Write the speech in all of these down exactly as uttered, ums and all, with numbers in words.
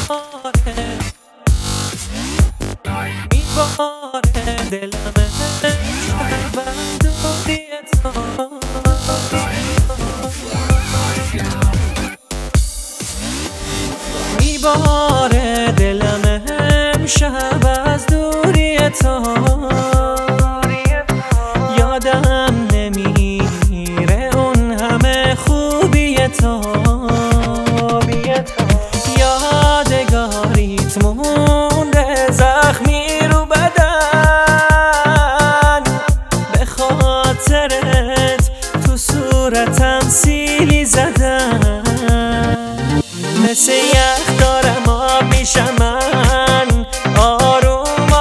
میباره دلمه بندوری تو میباره دلمه امشب از دوری تو یادم نمیره اون همه خوبی تو یادگاریت مونده زخمی رو بدن به خاطرت تو صورتم سیلی زدن مثل یخ دارم آب میشم من آروم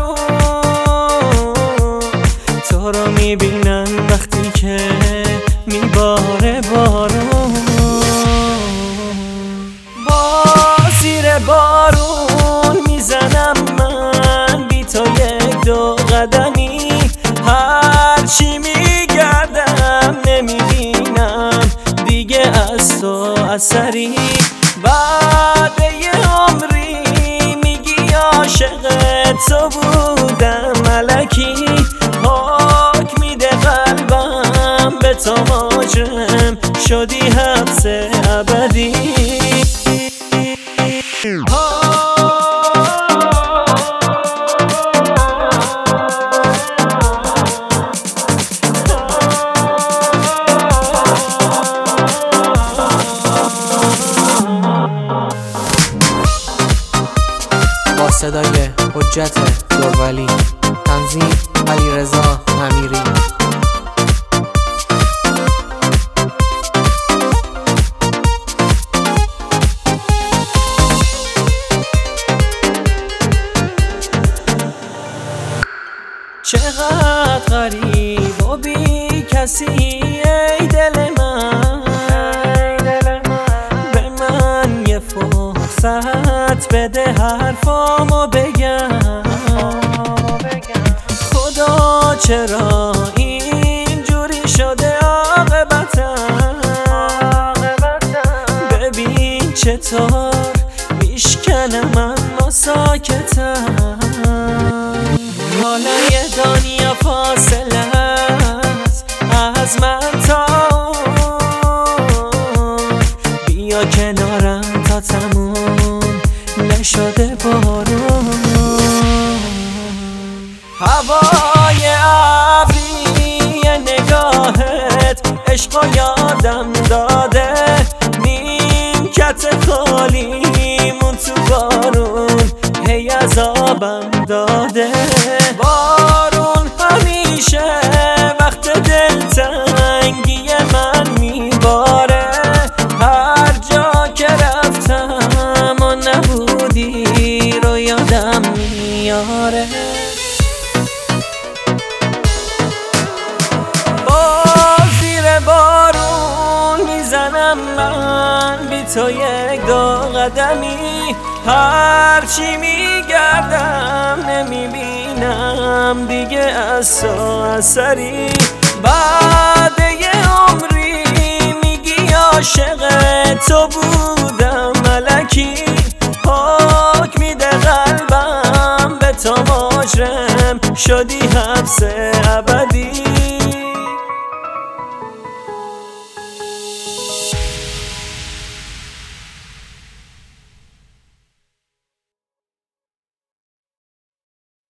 آروم تو رو میبینم وقتی که میباره بارون با زیر بارون میزنم من بی تو یک دو قدمی هرچی میگردم نمیبینم دیگه از تو اثری بعد یه عمری میگی عاشق تو بودم الکی حکم میده قلبم به تو مجرم شدی حبس ابدی با صدای حجت دورولی، تنظیم علیرضا امیری. چقدر غریب و بی کسی ای دل من به من یه فرصت بده حرفامو بگم خدا چرا اینجوری شده عاقبتم ببین چطور میشکنم اما ساکتم حالا یه دنیا فاصله است از من تا اون بیا کنارم تا تموم نشده بارون هوای ابری نگاهت عشقا یادم داده نیمکت خالیمون تو بارون هی عذابم داده بارون همیشه وقت دلتنگی من میباره هر جا که رفتم و نبودی رو یادم میاره با زیر بارون میزنم من بی تو یک دو قدمی هرچی میگردم نمیبینم دیگه از تو اثری بعد یه عمری میگی عاشق تو بودم الکی حکم میده قلبم به تو مجرم شدی حبس